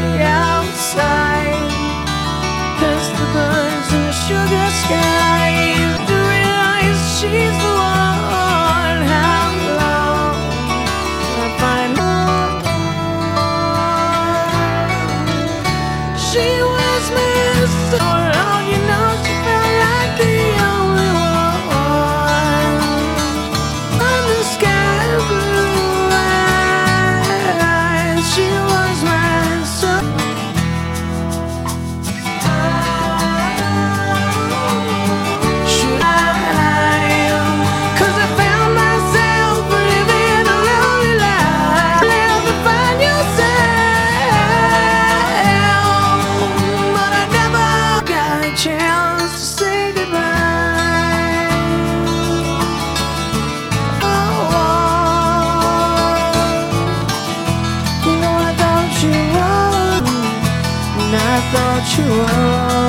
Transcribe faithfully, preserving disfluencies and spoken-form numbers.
outside, past the birds in the sugar sky, to realize she's the one. How long till I find out? She was my soul, oh, you know she felt like the only one. On the sky blue eyes, she was my soul. Should I? 'Cause I found myself living a lonely life. Never find yourself, but I never got a chance to say goodbye. Oh, you know I thought you were, and I thought you were.